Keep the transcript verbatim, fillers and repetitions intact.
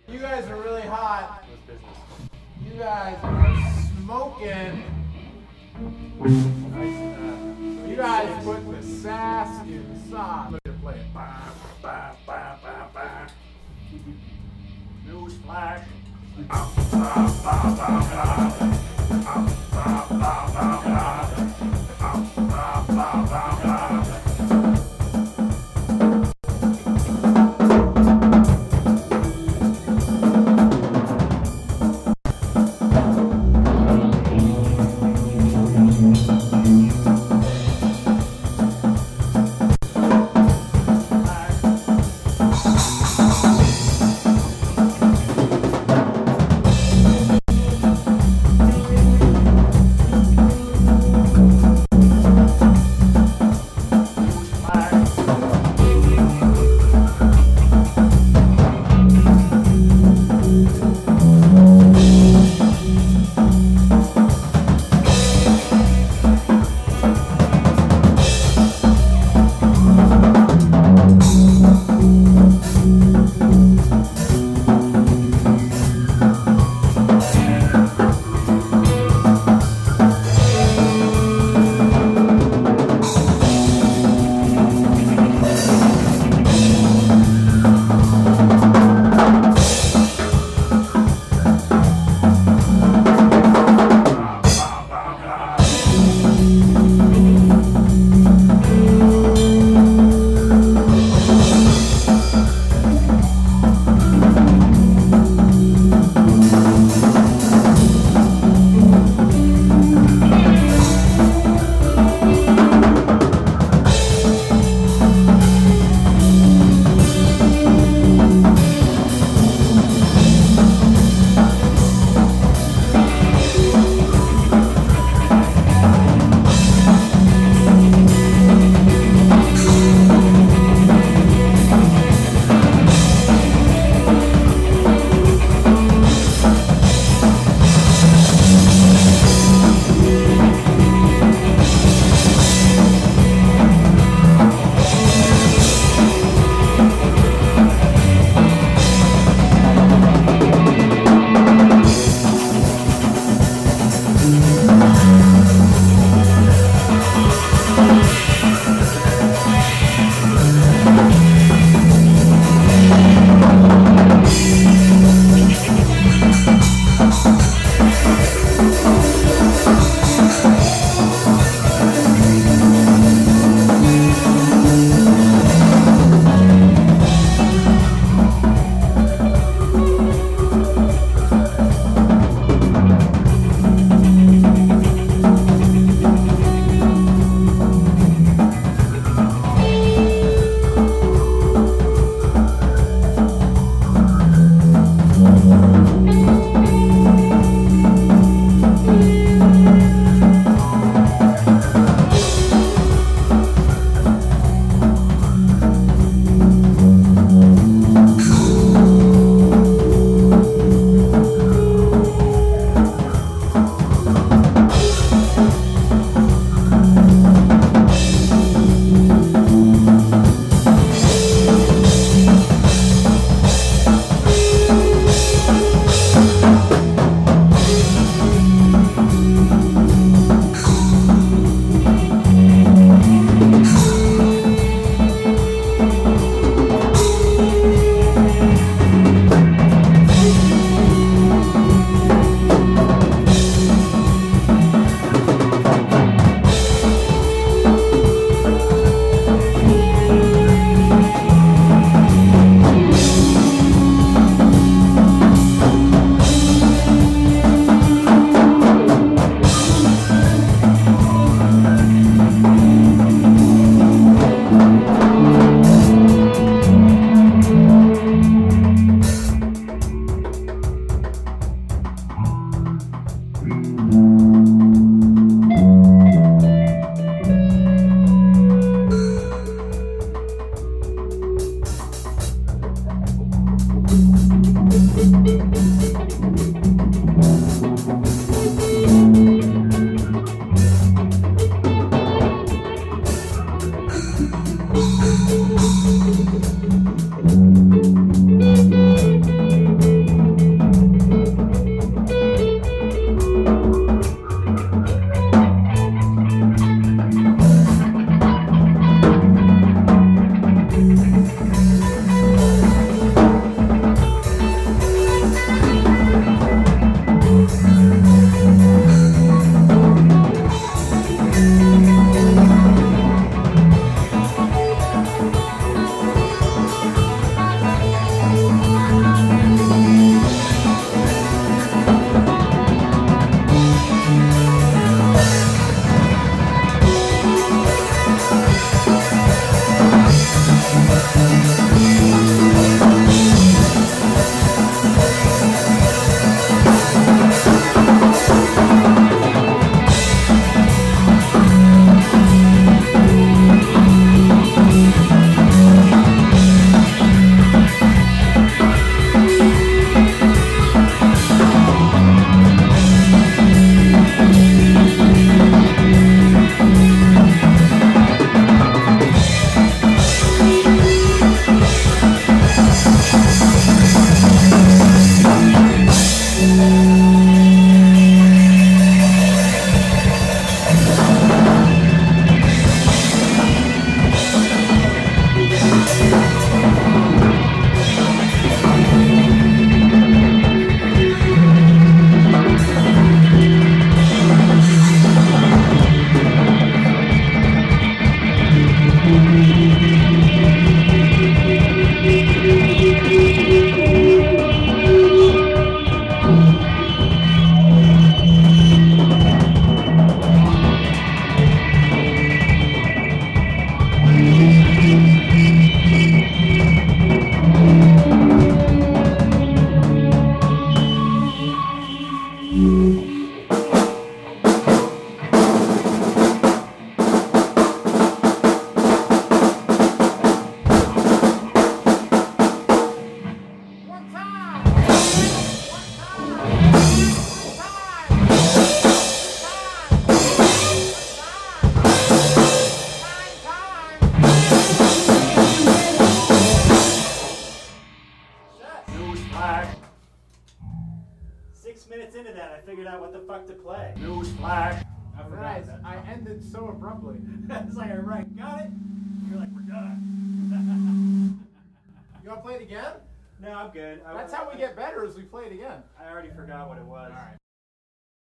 You guys are really hot. You guys are smoking. You guys put the sass in the song. Look at play it. Bah, bah, bah, bah, bah. Newsflash. Ah, bah, bah, bah, bah. Ah, bah, bah, bah, bah. Ah, bah, bah, bah, bah. into that, I figured out what the fuck to play. Newsflash. I forgot Nice. that. I ended so abruptly. It's like, all right, got it. You're like, we're done. You want to play it again? No, I'm good. I, That's how we get better, is we play it again. I already forgot what it was. All right.